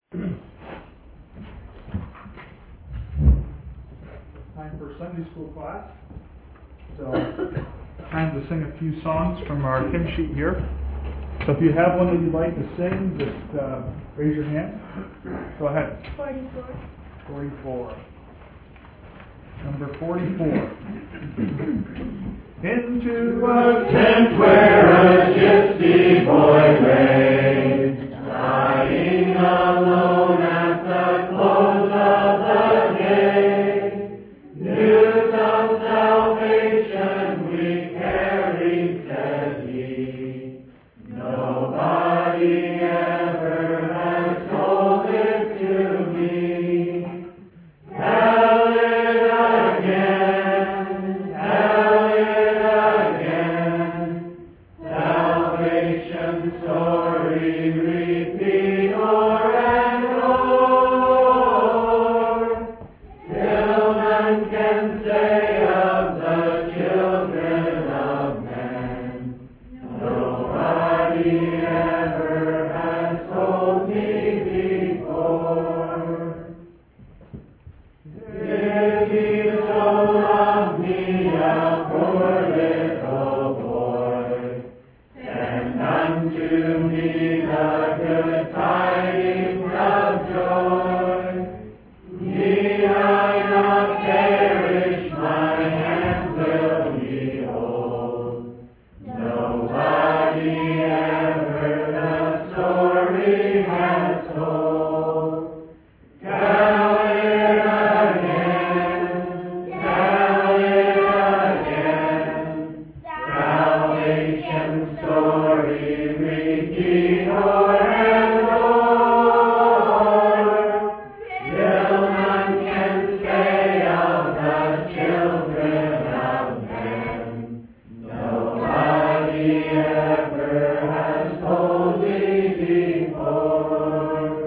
Time for Sunday school class. So, time to sing a few songs from our hymn sheet here. So if you have one that you'd like to sing, just raise your hand. Go ahead. 44. 44. Number 44. Into a tent where a gypsy boy lay, lying alone at the close of the day. News of salvation we carried, said he. Nobody ever has told it to me. Tell it again, tell it again. Salvation story repeat o'er and o'er, till none can say of the children of men. Nobody ever has told me before. If he so loved me, a poor little boy, send unto me the good tidings of joy. Need I not perish, my hands will behold. Nobody ever the story has told. Tell it again, tell it again. Salvation story repeat o'er and o'er, till none can say of the children of men. Nobody ever has told me before.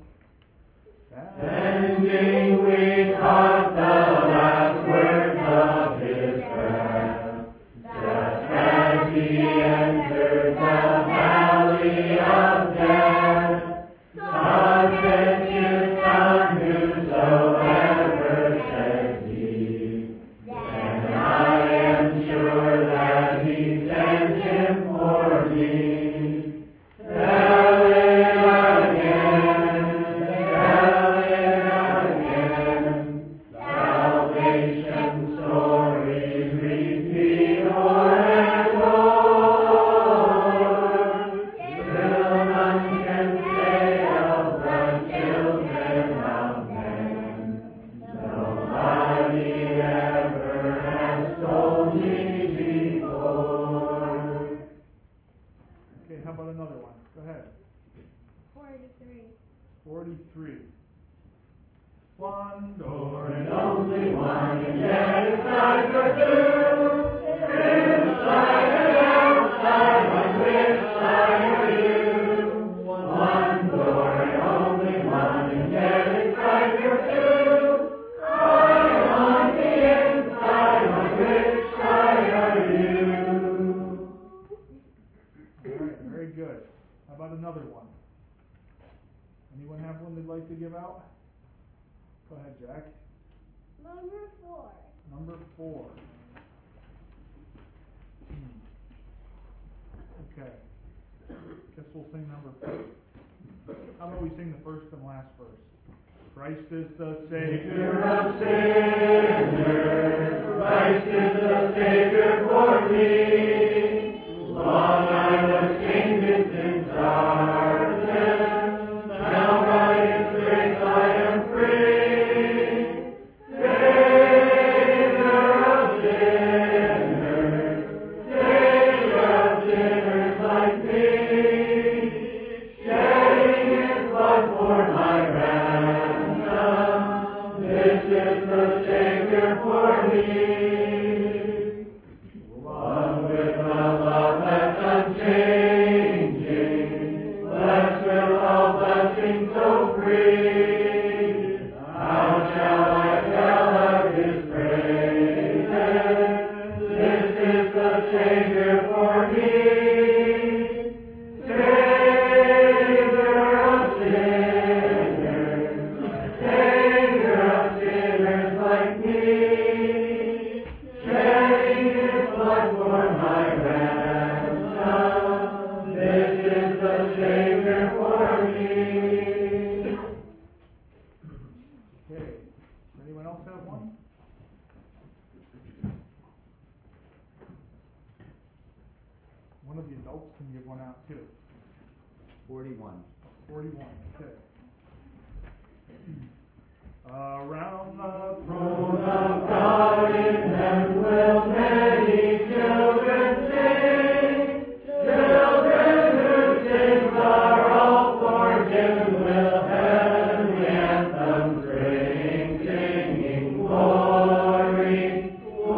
Bending we caught the last words of his breath, just as he entered the valley of death. God sent his Son, whosoever, says he. And I am sure that he sent him for me. Tell it again, tell it again. Salvation story repeat o'er and o'er, till none can say of the children of men. Nobody ever has told me before. Okay, how about another one? Go ahead. 43. 43. One door And only one, and yet it's time for two. Inside and outside, on which side are you? One door and only one, and yet it's time for two. I am on the inside, on which side are you? All right, very good. How about another one? Anyone have one they'd like to give out? Go ahead, Jack. Number 4. Number 4. Okay. Guess we'll sing number 4. How about we sing the first and last verse? Christ is the Savior. Savior of sinners, Christ is the Savior for me. Long I was chained in sin's darkness, now by His grace I am free. Savior of sinners, Savior of sinners like me, shedding His blood for my ransom. This is the Savior for me. One with a love that's unchanging, blessed with all blessings so free. How shall I tell of His praises? This is the Savior for me. Savior of sinners, 2? 41. 41, okay. Around the throne of God in heaven will many children sing. Children whose sins are all forgiven will heavenly anthems sing, singing glory,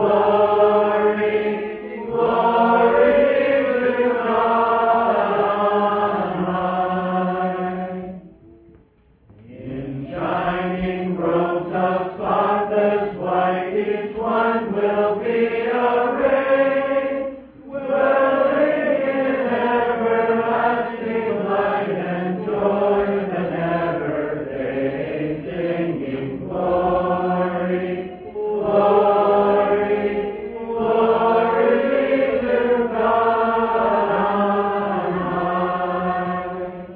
glory, glory to God on high. In shining robes of spotless white, each one will be arrayed, dwelling in everlasting light and joy that never fades, singing glory, glory, glory to God on high.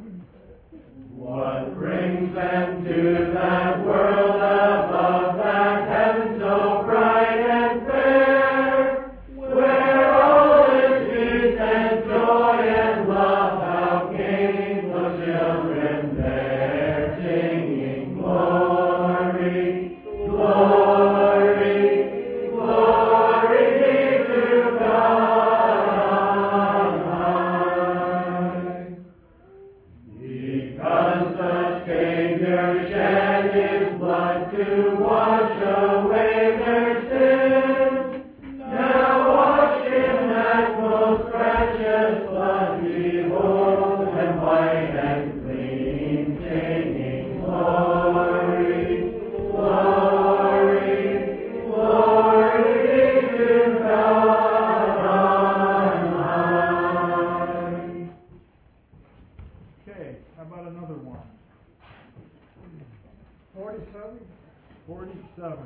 What brings them to that world above, that heaven so bright and fair, where all is peace and joy and love? How came those children there, singing glory, glory, glory to God on high? Because the Savior shed his blood to wash away their sins, now washed in that most precious blood, behold them white and clean, singing glory, glory, glory to God on high. Okay, how about another one? 47. 47.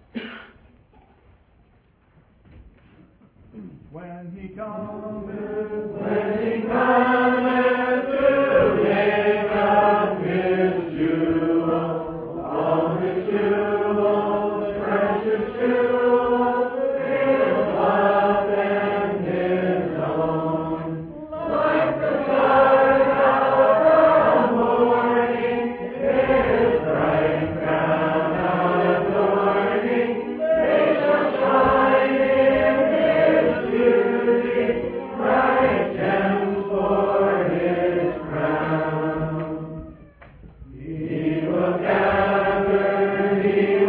When he comes, When he cometh to make up his jewels, all his jewels, precious jewels, his love and his own. Like the stars of the morning, his bright crown adorning, they shall shine in his beauty, bright gems for his crown. He will gather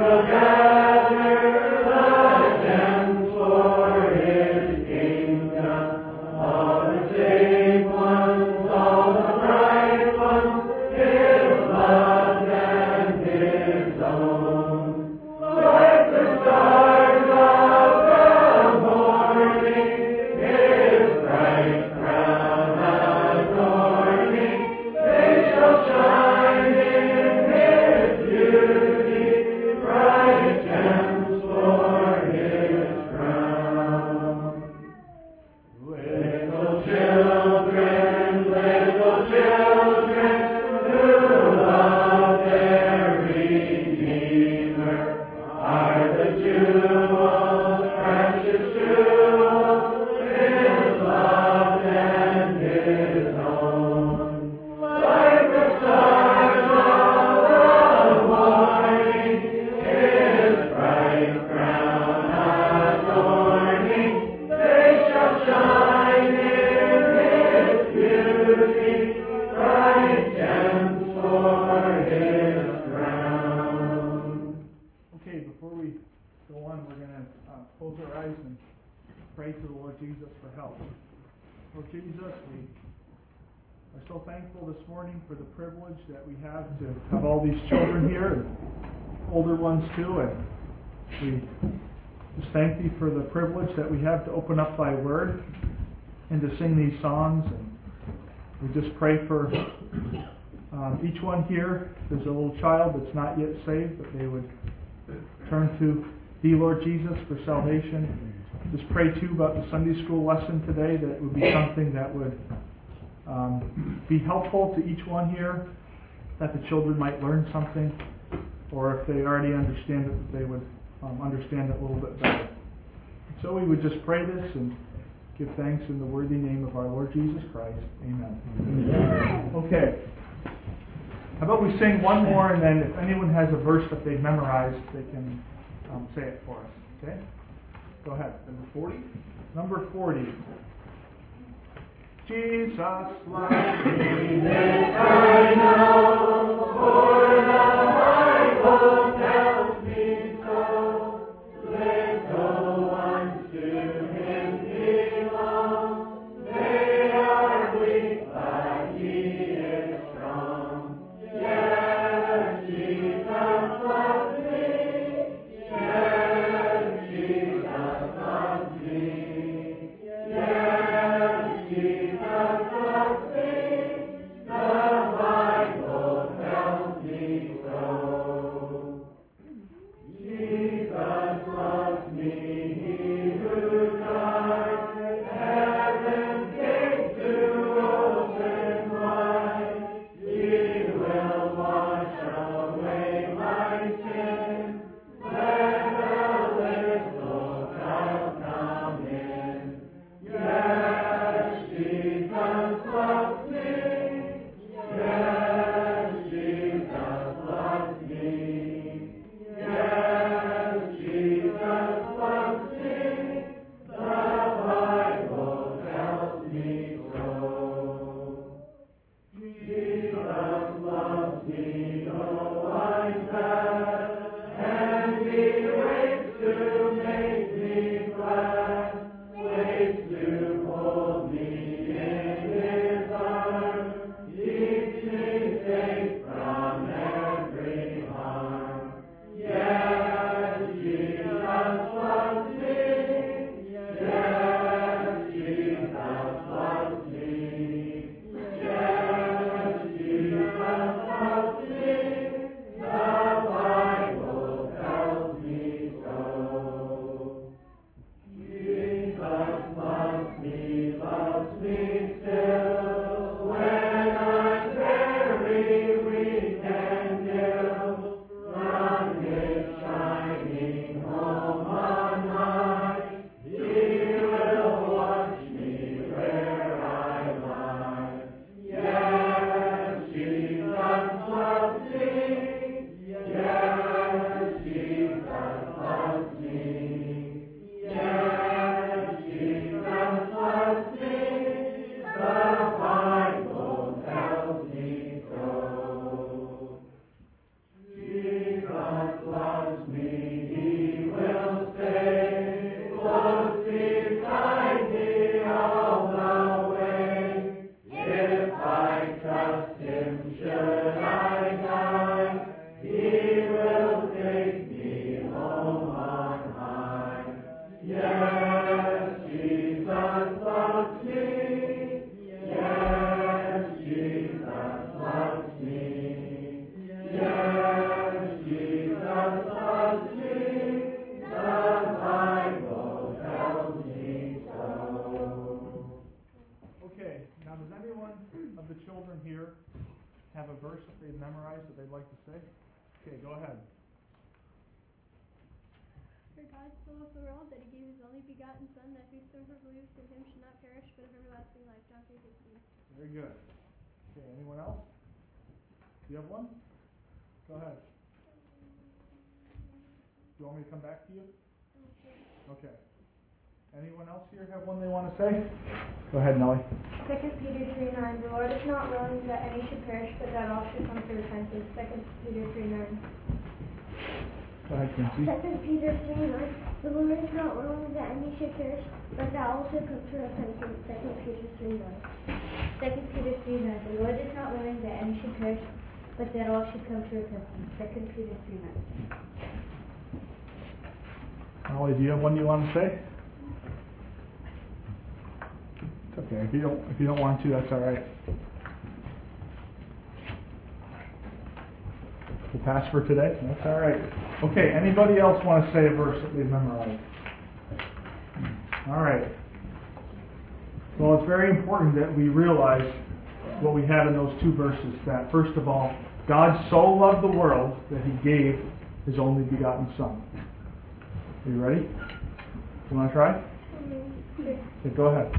the gems for his kingdom, all the safe ones, all the bright ones, his loved and his own. Like the stars of the morning, his bright crown adorning, they shall shine in his beauty, bright gems for his crown. Little children, who love their Redeemer, are the jewels, precious jewels, his love and his own. Like the stars of the morning, his bright crown adorning, they shall shine in his beauty, bright gems for his crown. okay, before we go on, we're going to close our eyes and pray to the Lord Jesus for help. Lord Jesus, we are so thankful this morning for the privilege that we have to have all these children here, and older ones too, and we just thank Thee for the privilege that we have to open up Thy Word and to sing these songs. And we just pray for each one here. There's a little child that's not yet saved, but they would turn to Thee, Lord Jesus, for salvation. Just pray too about the Sunday school lesson today, that it would be something that would be helpful to each one here, that the children might learn something, or if they already understand it, that they would understand it a little bit better. So we would just pray this and give thanks in the worthy name of our Lord Jesus Christ. Amen. Okay. How about we sing one more, and then if anyone has a verse that they've memorized, they can say it for us. Okay? Go ahead. Number 40? Number 40. Jesus loves me, this I know, for the Bible tells me so. Little ones to Him belong. They are weak, but He is strong. Yes, Jesus loves me. Yes, Jesus loves me. Yes, Jesus loves me. The Bible tells me so. Jesus loves me, He who died, heaven's gates to open wide. He will wash away my sin. Let a little child come in. Yes, Jesus loves me. Yes, Jesus loves me. Yes, Jesus loves me. The Bible tells me so. Jesus loves me, no I'm glad, and He waits to make me glad, waits to hold me in His arms, keeps me safe from every harm. Yes, Jesus loves me. Yes, Jesus loves me. Yes, Jesus loves me. The Bible tells me so. Jesus loves me still. When I'm very weak and ill, from His shining home on high, He will watch me where I lie. Yes, Jesus loves me. Yes, Jesus loves me. Yes, Jesus loves me. The Bible tells me so. Jesus loves me, He will stay close beside me all the way. If I trust Him, should I die, He will take me home on high. Yes, Jesus loves me. Yes, Jesus loves me. Yes, Jesus loves me. The Bible tells me so. Okay, now does anyone of the children here have a verse that they've memorized that they'd like to say? Okay, go ahead. For God so loved the world that He gave His only begotten Son, that whosoever believes in Him should not perish but have everlasting life. John 3:16. Very good. Okay, anyone else? Do you have one? Go ahead. Do you want me to come back to you? Okay. Anyone else here have one they want to say? Go ahead, Nellie. 2 Peter 3:9. The Lord is not willing that any should perish, but that all should come to repentance. 2 Peter 3:9. Go ahead, Quincy. 2 Peter 3:9. The Lord is not willing that any should perish, but that all should come to repentance. 2 Peter 3:9. 2 Peter 3:9. The Lord is not willing that any should perish, but that all should come to repentance. 2 Peter 3:9. Molly, do you have one you want to say? It's okay. If you don't want to, that's all right. We'll pass for today. That's all right. Okay. Anybody else want to say a verse that they've memorized? All right. Well, it's very important that we realize what we have in those two verses. That first of all, God so loved the world that He gave His only begotten Son. Are you ready? You want to try? Okay, go ahead.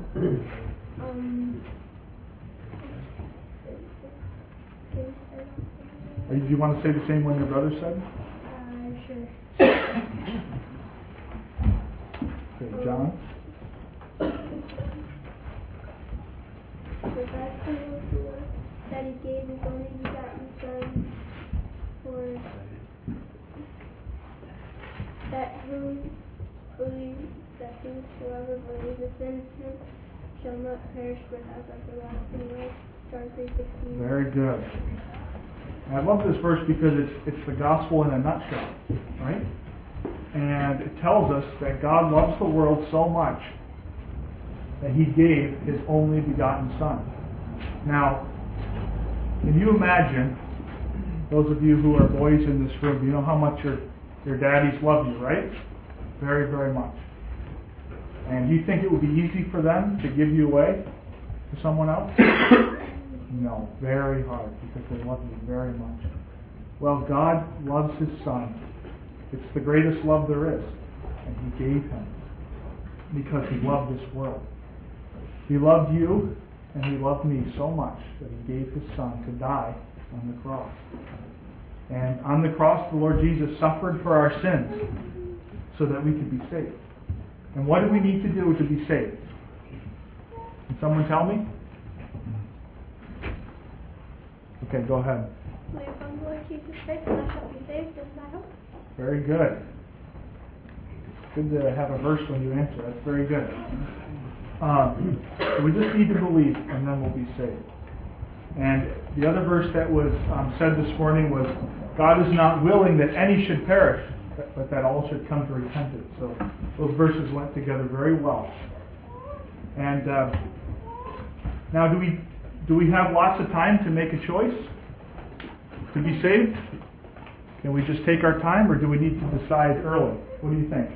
Do you want to say the same one your brother said? Sure. Okay, John. For God so loved the world that He gave His only begotten Son, for that whosoever believeth in Him shall not perish but have everlasting life. John 3:16. Very good. And I love this verse because it's the gospel in a nutshell, right? And it tells us that God loves the world so much that He gave His only begotten Son. Now, can you imagine, those of you who are boys in this room, you know how much your daddies love you, right? Very, very much. And do you think it would be easy for them to give you away to someone else? No, very hard, because they love you very much. Well, God loves His Son. It's the greatest love there is. And He gave Him because He loved this world. He loved you and He loved me so much that He gave His Son to die on the cross. And on the cross, the Lord Jesus suffered for our sins so that we could be saved. And what do we need to do to be saved? Can someone tell me? Okay, go ahead. Believe on the Lord Jesus Christ, and thou shalt be saved, and thy hope. Very good. It's good to have a verse when you answer. That's very good. So we just need to believe, and then we'll be saved. And the other verse that was said this morning was, God is not willing that any should perish, but that all should come to repentance. So those verses went together very well. And now, do we have lots of time to make a choice to be saved? Can we just take our time, or do we need to decide early? What do you think?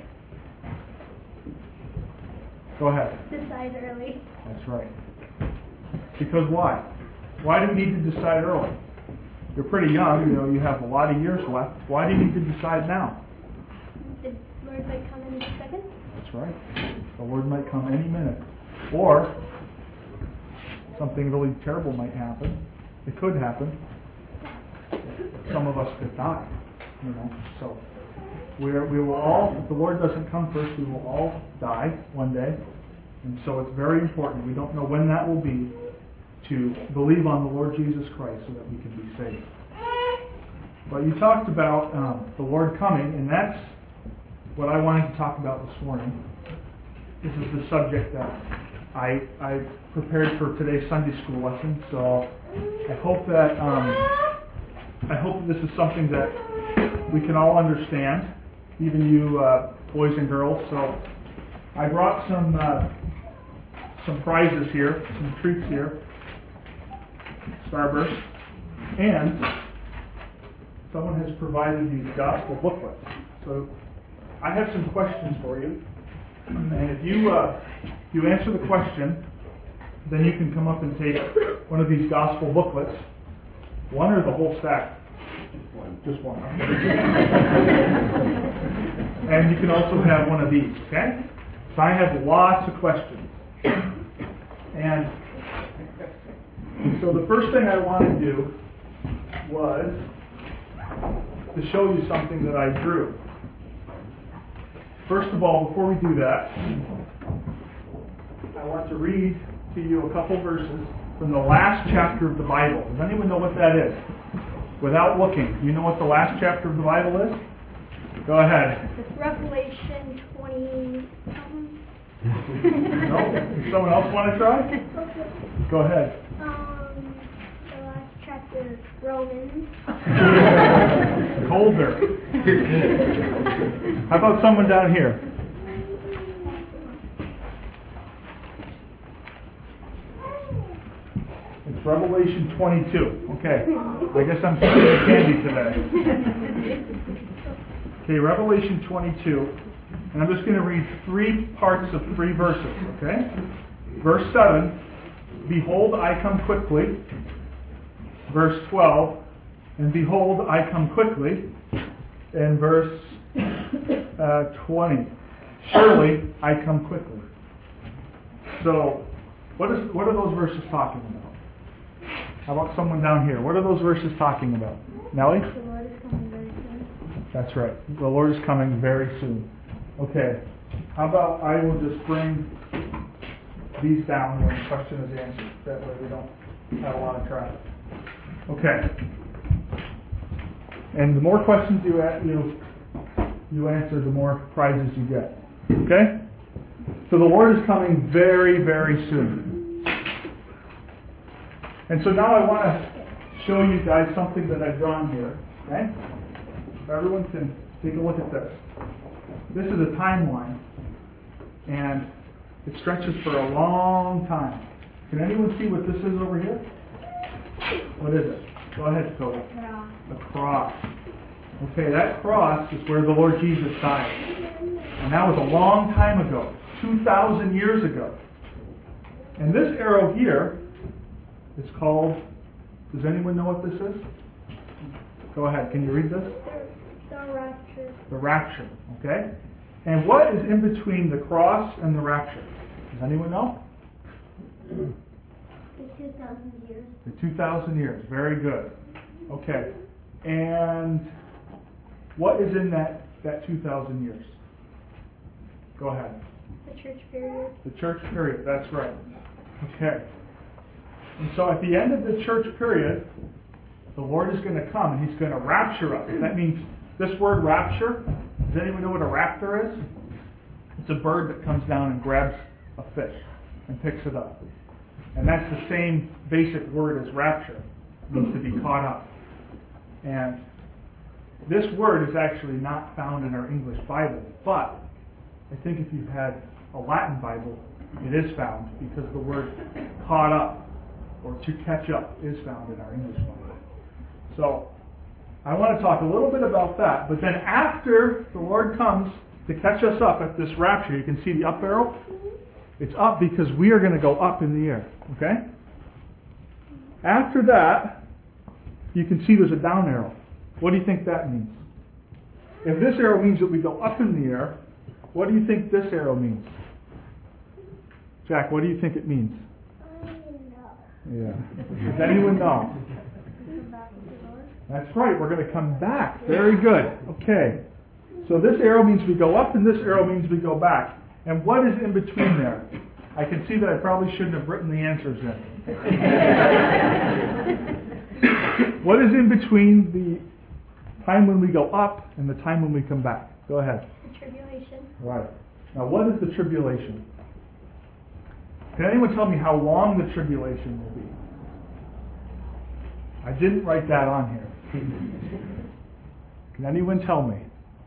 Go ahead. Decide early. That's right. Because why? Why do we need to decide early? You're pretty young, you have a lot of years left. Why do you need to decide now? The Lord might come any second. That's right. The Lord might come any minute. Or something really terrible might happen. It could happen. Some of us could die. So we will all, if the Lord doesn't come first, we will all die one day. And so it's very important. We don't know when that will be, to believe on the Lord Jesus Christ so that we can be saved. But you talked about the Lord coming, and that's what I wanted to talk about this morning. This is the subject that I prepared for today's Sunday school lesson. So I hope that this is something that we can all understand, even you boys and girls. So I brought some prizes here, some treats here. Starburst, and someone has provided these gospel booklets. So I have some questions for you, and if you answer the question, then you can come up and take one of these gospel booklets, one or the whole stack. Just one. And you can also have one of these. Okay? So I have lots of questions, and so the first thing I want to do was to show you something that I drew. First of all, before we do that, I want to read to you a couple verses from the last chapter of the Bible. Does anyone know what that is? Without looking, do you know what the last chapter of the Bible is? Go ahead. Revelation 20. No? Does someone else want to try? Go ahead. The last chapter, Romans. Colder. How about someone down here? It's Revelation 22. Okay. I guess I'm skipping candy today. Okay, Revelation 22. And I'm just going to read 3 parts of 3 verses. Okay? Verse 7. Behold, I come quickly. Verse 12, and behold, I come quickly. And verse 20, surely I come quickly. So, what are those verses talking about? How about someone down here? What are those verses talking about? Nellie? The Lord is coming very soon. That's right. The Lord is coming very soon. Okay. How about I will just bring these down when the question is answered. That way we don't have a lot of traffic. Okay. And the more questions you answer, the more prizes you get. Okay? So the Lord is coming very, very soon. And so now I want to show you guys something that I've drawn here. Okay? If everyone can take a look at this. This is a timeline. And it stretches for a long time. Can anyone see what this is over here? What is it? Go ahead, Cody. Cross. A cross. Okay, that cross is where the Lord Jesus died. And that was a long time ago, 2,000 years ago. And this arrow here is called, does anyone know what this is? Go ahead, can you read this? The rapture. The rapture, okay? And what is in between the cross and the rapture? Does anyone know? The 2,000 years. The 2,000 years, very good. Okay, and what is in that 2,000 years? Go ahead. The church period. The church period, that's right. Okay. And so at the end of the church period, the Lord is going to come and He's going to rapture us. That means this word rapture, does anyone know what a raptor is? It's a bird that comes down and grabs a fish and picks it up. And that's the same basic word as rapture. It means to be caught up. And this word is actually not found in our English Bible, but I think if you've had a Latin Bible, it is found because the word caught up or to catch up is found in our English Bible. So I want to talk a little bit about that, but then after the Lord comes to catch us up at this rapture, you can see the up arrow. It's up because we are going to go up in the air. Okay? After that, you can see there's a down arrow. What do you think that means? If this arrow means that we go up in the air, what do you think this arrow means? Jack, what do you think it means? I don't know. Yeah. Does anyone know? Come back with the Lord. That's right, we're going to come back. Very good. Okay. So this arrow means we go up and this arrow means we go back. And what is in between there? I can see that I probably shouldn't have written the answers in. What is in between the time when we go up and the time when we come back? Go ahead. The tribulation. Right. Now what is the tribulation? Can anyone tell me how long the tribulation will be? I didn't write that on here. Can anyone tell me?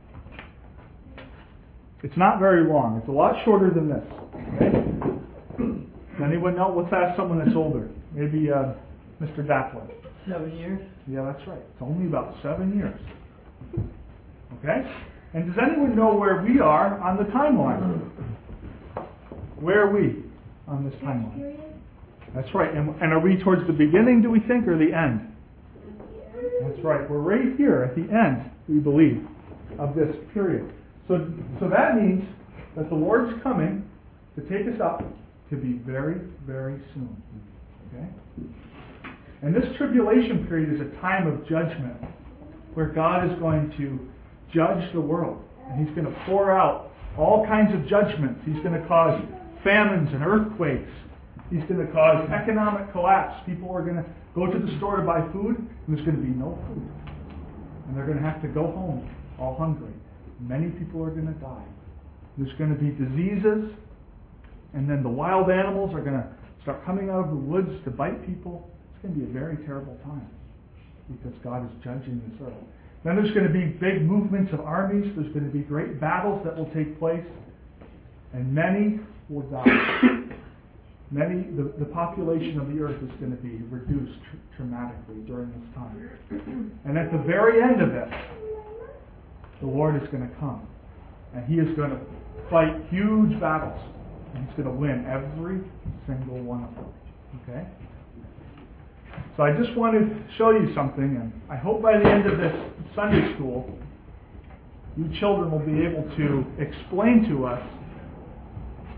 It's not very long. It's a lot shorter than this. Okay? Does anyone know? Let's ask someone that's older. Maybe Mr. Dappler. 7 years? Yeah, that's right. It's only about 7 years. Okay? And does anyone know where we are on the timeline? Where are we on this timeline? Period. That's right. And are we towards the beginning, do we think, or the end? That's right. We're right here at the end, we believe, of this period. So that means that the Lord's coming to take us up to be very, very soon. Okay? And this tribulation period is a time of judgment where God is going to judge the world. And He's going to pour out all kinds of judgments. He's going to cause famines and earthquakes. He's going to cause economic collapse. People are going to go to the store to buy food, and there's going to be no food. And they're going to have to go home all hungry. Many people are going to die. There's going to be diseases, and then the wild animals are going to start coming out of the woods to bite people. It's going to be a very terrible time because God is judging this earth. Then there's going to be big movements of armies. There's going to be great battles that will take place, and many will die. The population of the earth is going to be reduced dramatically during this time. And at the very end of it, the Lord is going to come. And He is going to fight huge battles. And He's going to win every single one of them. Okay? So I just wanted to show you something, and I hope by the end of this Sunday school, you children will be able to explain to us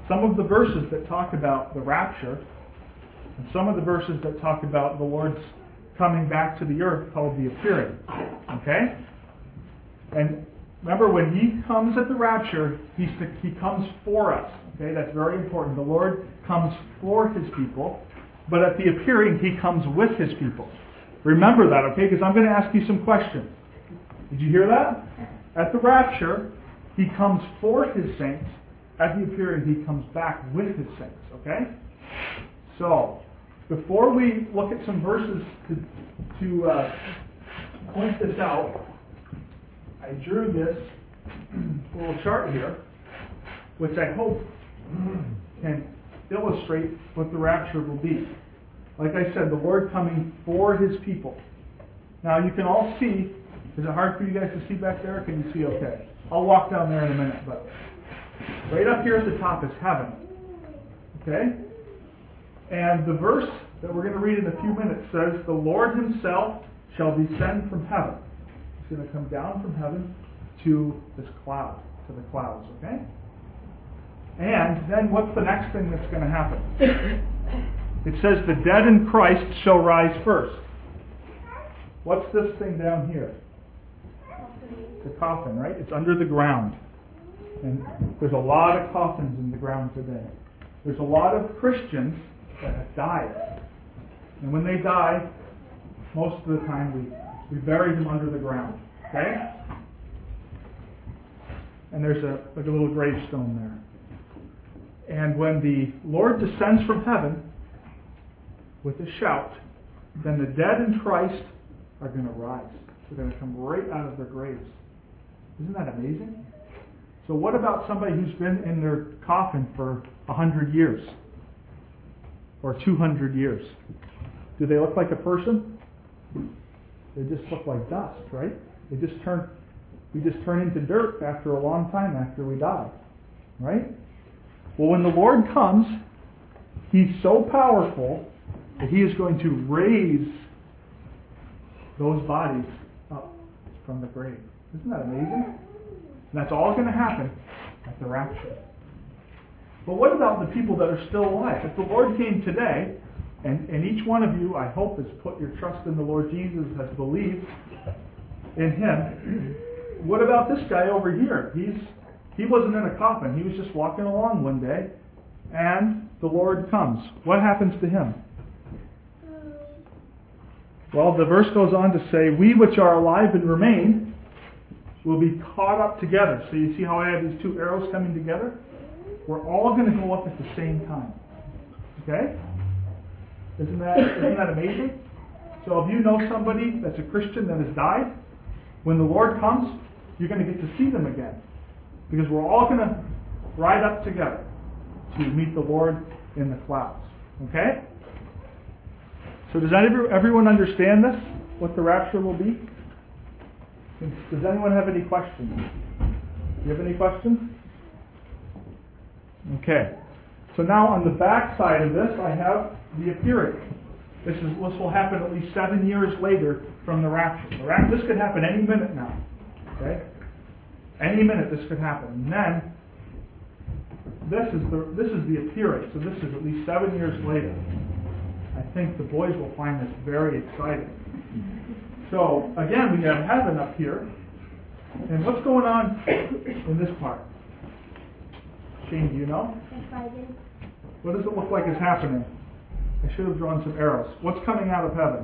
some of the verses that talk about the rapture, and some of the verses that talk about the Lord's coming back to the earth called the appearing. Okay? And remember, when He comes at the rapture, He comes for us. Okay? That's very important. The Lord comes for His people, but at the appearing, He comes with His people. Remember that, okay? Because I'm going to ask you some questions. Did you hear that? At the rapture, He comes for His saints. At the appearing, He comes back with His saints. Okay? So, before we look at some verses to point this out, I drew this little chart here, which I hope can illustrate what the rapture will be. Like I said, the Lord coming for His people. Now you can all see. Is it hard for you guys to see back there? Or can you see okay? I'll walk down there in a minute, but right up here at the top is heaven. Okay? And the verse that we're going to read in a few minutes says, "The Lord Himself shall descend from heaven." He's going to come down from heaven to this cloud, to the clouds, okay? And then what's the next thing that's going to happen? It says, "The dead in Christ shall rise first." What's this thing down here? It's a coffin, right? It's under the ground. And there's a lot of coffins in the ground today. There's a lot of Christians that have died. And when they die, most of the time we bury them under the ground. Okay? And there's a little gravestone there. And when the Lord descends from heaven with a shout, then the dead in Christ are going to rise. They're going to come right out of their graves. Isn't that amazing? So what about somebody who's been in their coffin for 100 years? Or 200 years? Do they look like a person? They just look like dust, right? We just turn into dirt after a long time after we die. Right? Well, when the Lord comes, He's so powerful that He is going to raise those bodies up from the grave. Isn't that amazing? And that's all going to happen at the rapture. But what about the people that are still alive? If the Lord came today, and each one of you, I hope, has put your trust in the Lord Jesus, has believed in Him, what about this guy over here? He wasn't in a coffin. He was just walking along one day, and the Lord comes. What happens to him? Well, the verse goes on to say, "We which are alive and remain will be caught up together." So you see how I have these two arrows coming together? We're all going to go up at the same time. Okay? Isn't that amazing? So if you know somebody that's a Christian that has died, when the Lord comes, you're going to get to see them again. Because we're all going to ride up together to meet the Lord in the clouds. Okay? So does everyone understand this? What the rapture will be? Does anyone have any questions? Do you have any questions? Okay. So now on the back side of this, I have the appearing. This will happen at least 7 years later from the rapture. This could happen any minute now. Okay? Any minute this could happen. And then this is the appearing. So this is at least 7 years later. I think the boys will find this very exciting. So again, we have heaven up here. And what's going on in this part? Shane, do you know? What does it look like is happening? I should have drawn some arrows. What's coming out of heaven?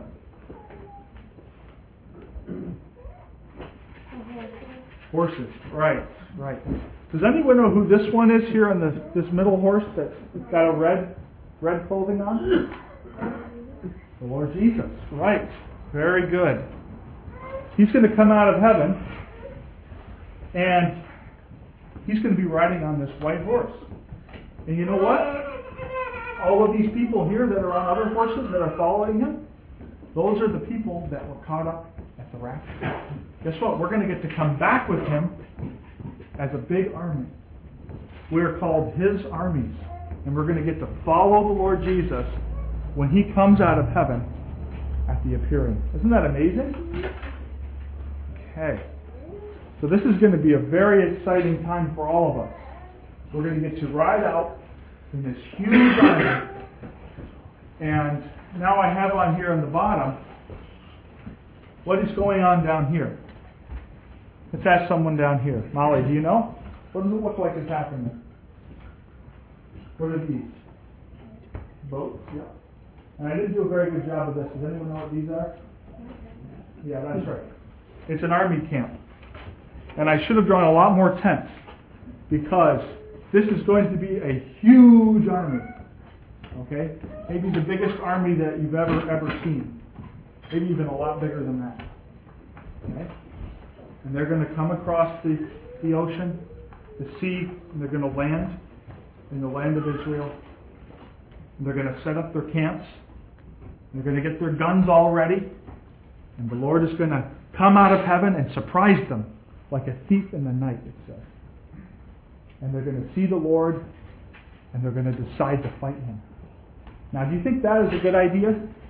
Horses. Right. Does anyone know who this one is here on this middle horse that's got a red clothing on? The Lord Jesus. Right. Very good. He's going to come out of heaven, and He's going to be riding on this white horse. And you know what? All of these people here that are on other horses that are following Him, those are the people that were caught up at the rapture. Guess what? We're going to get to come back with Him as a big army. We're called His armies. And we're going to get to follow the Lord Jesus when He comes out of heaven at the appearing. Isn't that amazing? Okay. So this is going to be a very exciting time for all of us. We're going to get to ride out in this huge army. And now I have on here on the bottom, what is going on down here? Let's ask someone down here. Molly, do you know? What does it look like is happening? What are these? Boats? Yeah. And I didn't do a very good job of this. Does anyone know what these are? Yeah, that's right. It's an army camp. And I should have drawn a lot more tents because this is going to be a huge army. Okay? Maybe the biggest army that you've ever seen. Maybe even a lot bigger than that. Okay? And they're going to come across the ocean, the sea, and they're going to land in the land of Israel. And they're going to set up their camps. They're going to get their guns all ready. And the Lord is going to come out of heaven and surprise them like a thief in the night, it says. And they're going to see the Lord, and they're going to decide to fight Him. Now, do you think that is a good idea?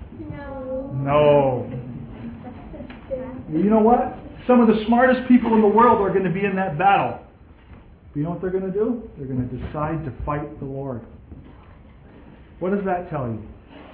No. You know what? Some of the smartest people in the world are going to be in that battle. You know what they're going to do? They're going to decide to fight the Lord. What does that tell you?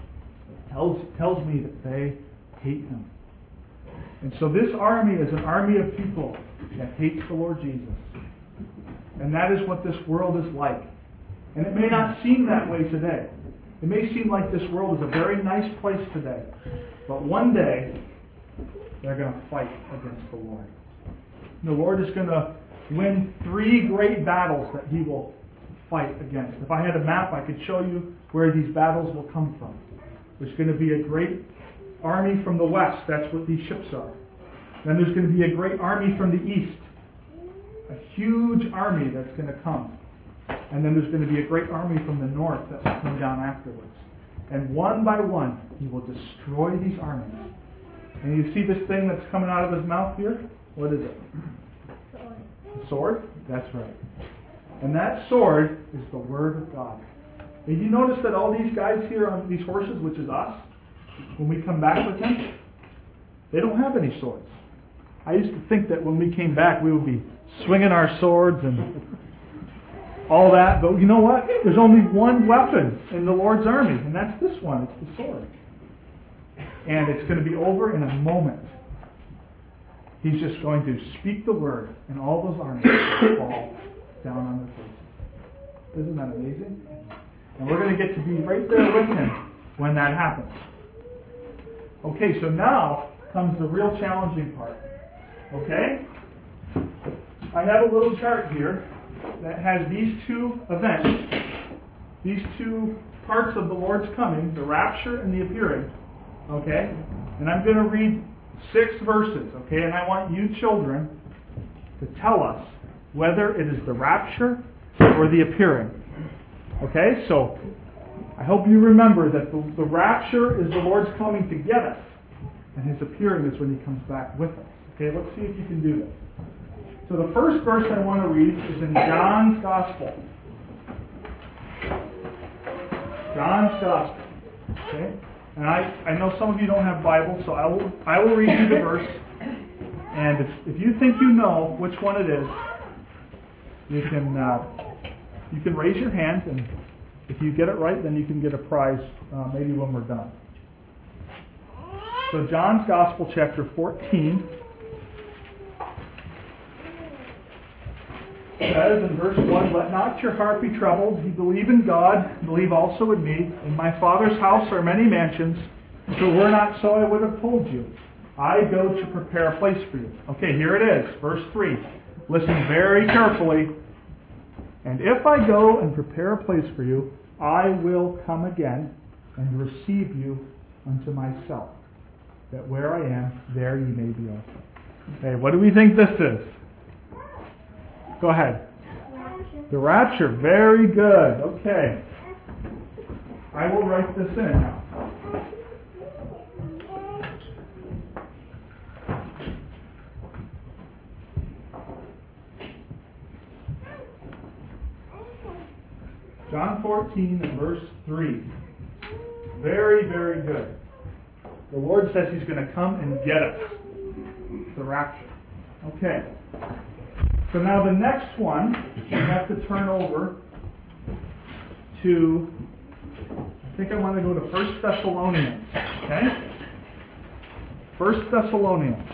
It tells me that they hate Him. And so this army is an army of people that hates the Lord Jesus. And that is what this world is like. And it may not seem that way today. It may seem like this world is a very nice place today. But one day, they're going to fight against the Lord. The Lord is going to win 3 great battles that He will fight against. If I had a map, I could show you where these battles will come from. There's going to be a great army from the west. That's what these ships are. Then there's going to be a great army from the east. A huge army that's going to come. And then there's going to be a great army from the north that will come down afterwards. And one by one, He will destroy these armies. And you see this thing that's coming out of His mouth here? What is it? A sword? That's right. And that sword is the Word of God. Did you notice that all these guys here on these horses, which is us, when we come back with Him, they don't have any swords. I used to think that when we came back, we would be swinging our swords and all that. But you know what? There's only one weapon in the Lord's army, and that's this one. It's the sword. And it's going to be over in a moment. He's just going to speak the word, and all those armies will fall down on their faces. Isn't that amazing? And we're going to get to be right there with Him when that happens. Okay, so now comes the real challenging part. Okay? I have a little chart here that has these 2 events, these 2 parts of the Lord's coming, the rapture and the appearing. Okay? And I'm going to read 6 verses. Okay? And I want you children to tell us whether it is the rapture or the appearing. Okay? So, I hope you remember that the rapture is the Lord's coming to get us. And His appearing is when He comes back with us. Okay, let's see if you can do this. So the first verse I want to read is in John's Gospel. John's Gospel. Okay? And I know some of you don't have Bibles, so I will read you the verse. And if you think you know which one it is, you can raise your hand, and if you get it right, then you can get a prize maybe when we're done. So John's Gospel, chapter 14, says in verse 1, "Let not your heart be troubled. You believe in God, believe also in me. In my Father's house are many mansions. If it were not so, I would have told you. I go to prepare a place for you." Okay, here it is, verse 3. Listen very carefully. "And if I go and prepare a place for you, I will come again and receive you unto myself, that where I am, there ye may be also." Okay, what do we think this is? Go ahead. The rapture. Very good. Okay. I will write this in now. John 14 and verse 3. Very, very good. The Lord says He's going to come and get us. The rapture. Okay. So now the next one, we have to turn over to, I think I want to go to 1 Thessalonians. Okay? 1 Thessalonians.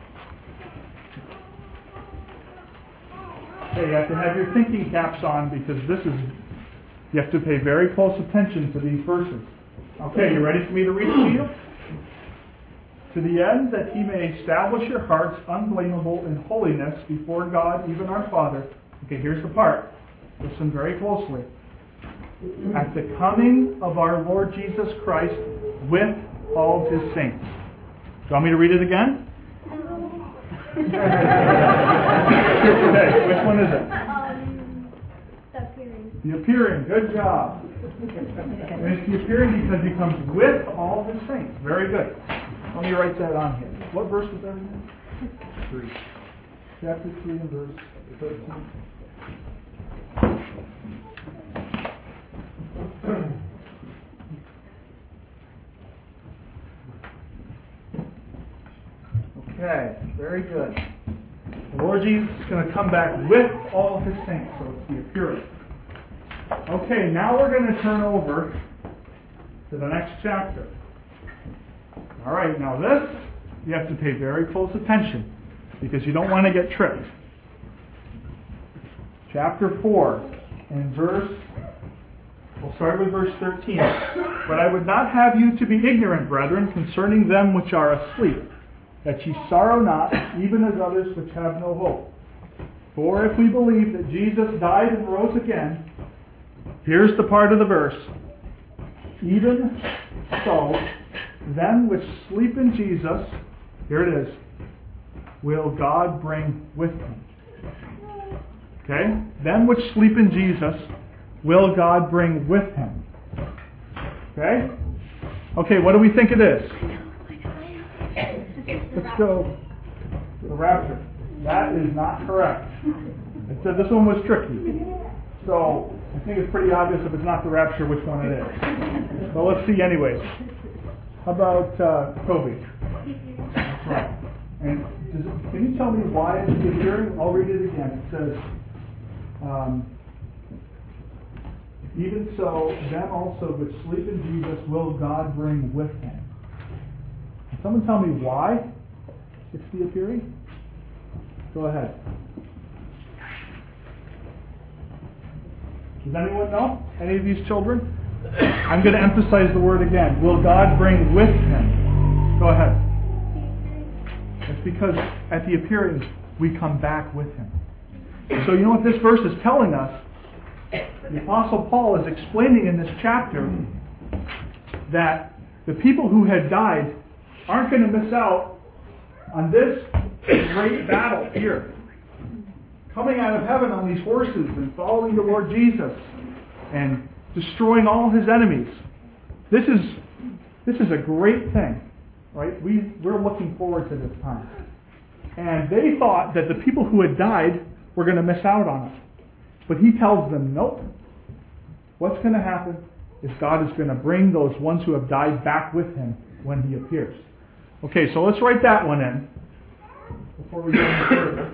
Okay, you have to have your thinking caps on because you have to pay very close attention to these verses. Okay, you ready for me to read it to you? To the end that he may establish your hearts unblameable in holiness before God, even our Father. Okay, here's the part. Listen very closely. At the coming of our Lord Jesus Christ with all his saints. Do you want me to read it again? Okay, which one is it? The appearing. The appearing. Good job. And it's the appearing because he comes with all his saints. Very good. Let me write that on here. What verse was that again? 3. Chapter 3 and verse 13. Okay, very good. The Lord Jesus is going to come back with all of his saints, so it's the appearing. Okay, now we're going to turn over to the next chapter. All right, now this, you have to pay very close attention because you don't want to get tricked. Chapter 4 and we'll start with verse 13. But I would not have you to be ignorant, brethren, concerning them which are asleep, that ye sorrow not, even as others which have no hope. For if we believe that Jesus died and rose again, here's the part of the verse, even so, them which sleep in Jesus, here it is, will God bring with him. Okay? Them which sleep in Jesus will God bring with him. Okay? Okay, what do we think it is? Let's go. The rapture. That is not correct. It said this one was tricky. So, I think it's pretty obvious if it's not the rapture which one it is. But let's see anyways. How about Kobe? That's right. And can you tell me why it's the appearing? I'll read it again. It says, even so, them also which sleep in Jesus will God bring with him. Can someone tell me why it's the appearing? Go ahead. Does anyone know? Any of these children? I'm going to emphasize the word again. Will God bring with him? Go ahead. It's because at the appearing, we come back with him. So you know what this verse is telling us? The Apostle Paul is explaining in this chapter that the people who had died aren't going to miss out on this great battle here. Coming out of heaven on these horses and following the Lord Jesus and destroying all his enemies. This is a great thing. Right? We're looking forward to this time. And they thought that the people who had died were going to miss out on it. But he tells them, nope. What's going to happen is God is going to bring those ones who have died back with him when he appears. Okay, so let's write that one in before we go any further.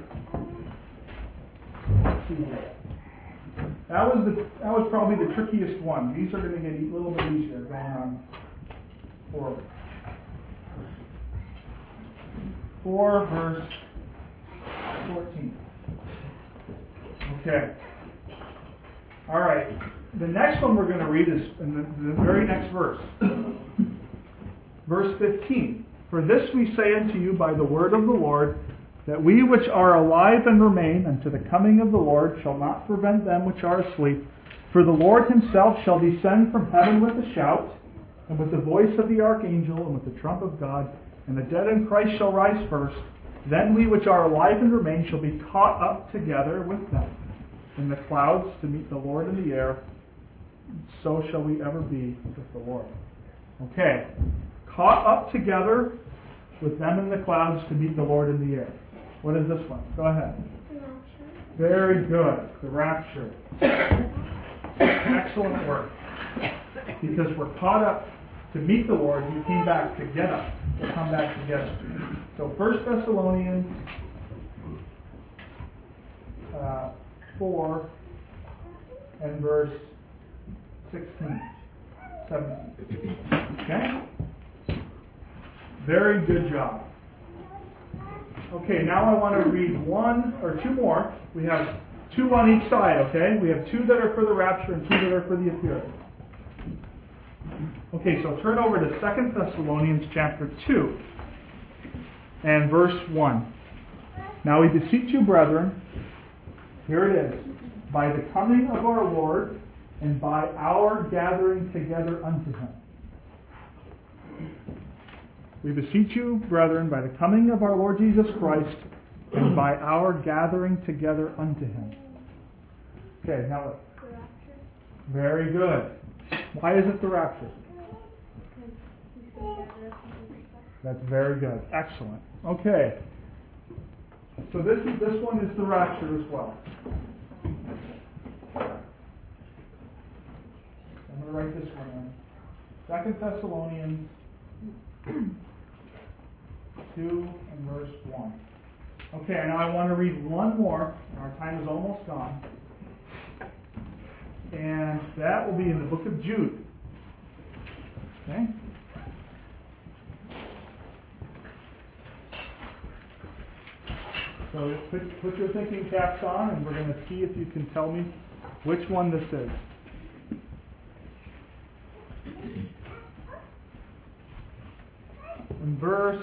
Let's see. That was probably the trickiest one. These are going to get a little bit easier going on forward. 4 verse 14. Okay. All right. The next one we're going to read is in the very next verse. Verse 15. For this we say unto you by the word of the Lord, that we which are alive and remain unto the coming of the Lord shall not prevent them which are asleep. For the Lord himself shall descend from heaven with a shout, and with the voice of the archangel, and with the trump of God, and the dead in Christ shall rise first. Then we which are alive and remain shall be caught up together with them in the clouds to meet the Lord in the air. So shall we ever be with the Lord. Okay. Caught up together with them in the clouds to meet the Lord in the air. What is this one? Go ahead. The rapture. Very good. The rapture. Excellent work. Because we're caught up to meet the Lord, he came back to get us, to come back together. So 1 Thessalonians 4 and verse 16, 17. Okay? Very good job. Okay, now I want to read one or two more. We have two on each side, okay? We have two that are for the rapture and two that are for the appearing. Okay, so turn over to 2 Thessalonians chapter 2 and verse 1. Now we beseech you, brethren, here it is, by the coming of our Lord and by our gathering together unto him. We beseech you, brethren, by the coming of our Lord Jesus Christ and by our gathering together unto him. Okay, now what? The rapture. Very good. Why is it the rapture? Because he's going to gather us into his stuff. That's very good. Excellent. Okay. So this one is the rapture as well. I'm going to write this one in. 2 Thessalonians 2 and verse 1. Okay, now I want to read one more. Our time is almost gone. And that will be in the book of Jude. Okay? So put your thinking caps on, and we're going to see if you can tell me which one this is. In verse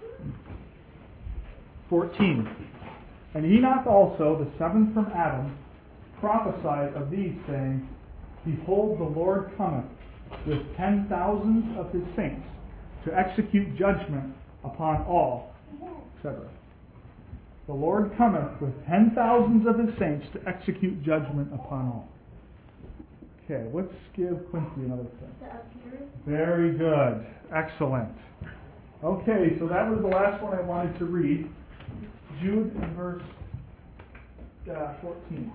14. And Enoch also, the seventh from Adam, prophesied of these, saying, Behold, the Lord cometh with 10,000s of his saints to execute judgment upon all, etc. The Lord cometh with 10,000s of his saints to execute judgment upon all. Okay, let's give Quincy another thing. The appearance. Very good. Excellent. Okay, so that was the last one I wanted to read. Jude in verse 14.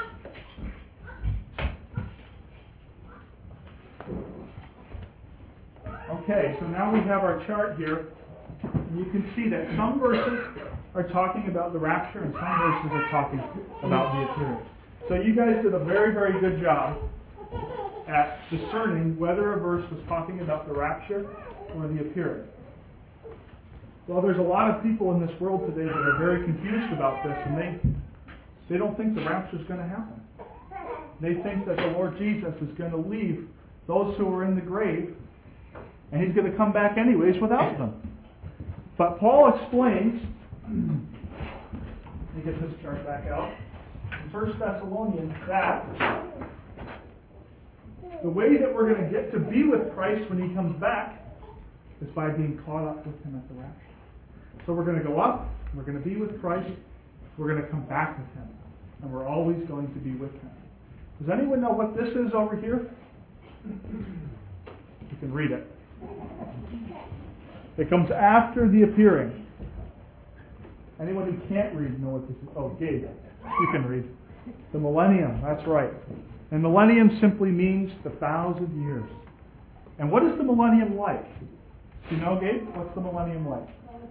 Okay, so now we have our chart here. And you can see that some verses are talking about the rapture and some verses are talking about the appearance. So you guys did a very, very good job at discerning whether a verse was talking about the rapture or the appearing. Well, there's a lot of people in this world today that are very confused about this, and they don't think the rapture is going to happen. They think that the Lord Jesus is going to leave those who are in the grave, and he's going to come back anyways without them. But Paul explains, let me get this chart back out, in 1 Thessalonians, that the way that we're going to get to be with Christ when he comes back is by being caught up with him at the rapture. So we're going to go up, we're going to be with Christ, we're going to come back with him, and we're always going to be with him. Does anyone know what this is over here? You can read it. It comes after the appearing. Anyone who can't read know what this is? Oh, Gabe, you can read. The millennium, that's right. And millennium simply means the 1,000 years. And what is the millennium like? Do you know, Gabe? What's the millennium like?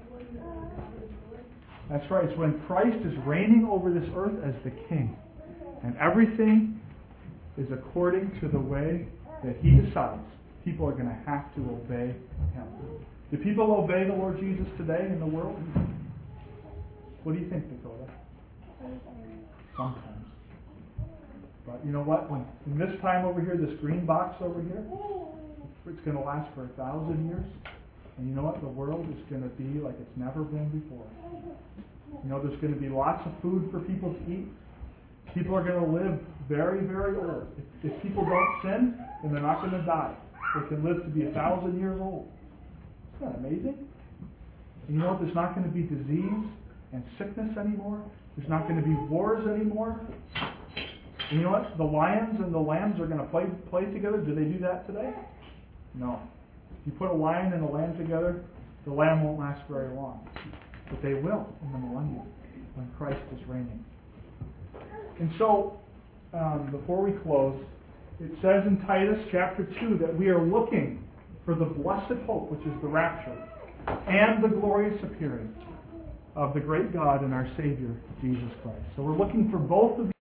That's right. It's when Christ is reigning over this earth as the king. And everything is according to the way that he decides. People are going to have to obey him. Do people obey the Lord Jesus today in the world? What do you think, Dakota? Sometimes. But you know what? When in this time over here, this green box over here, it's going to last for 1,000 years. And you know what? The world is going to be like it's never been before. You know, there's going to be lots of food for people to eat. People are going to live very, very old. If people don't sin, then they're not going to die. They can live to be 1,000 years old. Isn't that amazing? And you know what? There's not going to be disease and sickness anymore. There's not going to be wars anymore. And you know what? The lions and the lambs are going to play together. Do they do that today? No. If you put a lion and a lamb together, the lamb won't last very long. But they will in the millennium when Christ is reigning. And so, before we close, it says in Titus chapter 2 that we are looking for the blessed hope, which is the rapture, and the glorious appearing of the great God and our Savior, Jesus Christ. So we're looking for both of these.